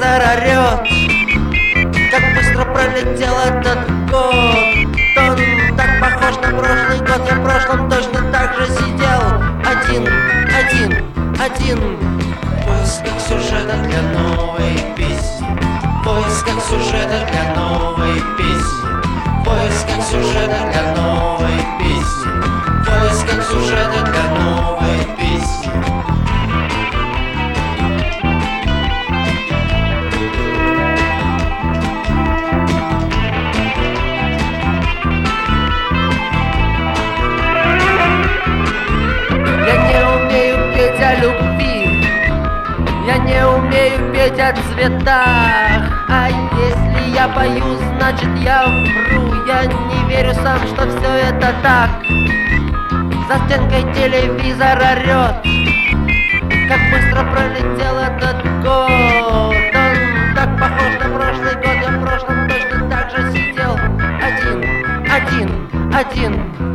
телевизор орёт. Как быстро пролетел этот год. Он так похож на прошлый год. Я в прошлом точно так же сидел. Один. В поисках сюжета для новой песни. В поисках сюжета для новой песни. В поисках сюжета для новой песни. В поисках сюжета для новой песни. О любви, я не умею петь о цветах. А если я пою, значит я вру. Я не верю сам, что все это так. За стенкой телевизор орёт. Как быстро пролетел этот год. Он так похож на прошлый год. Я в прошлом точно так же сидел. Один.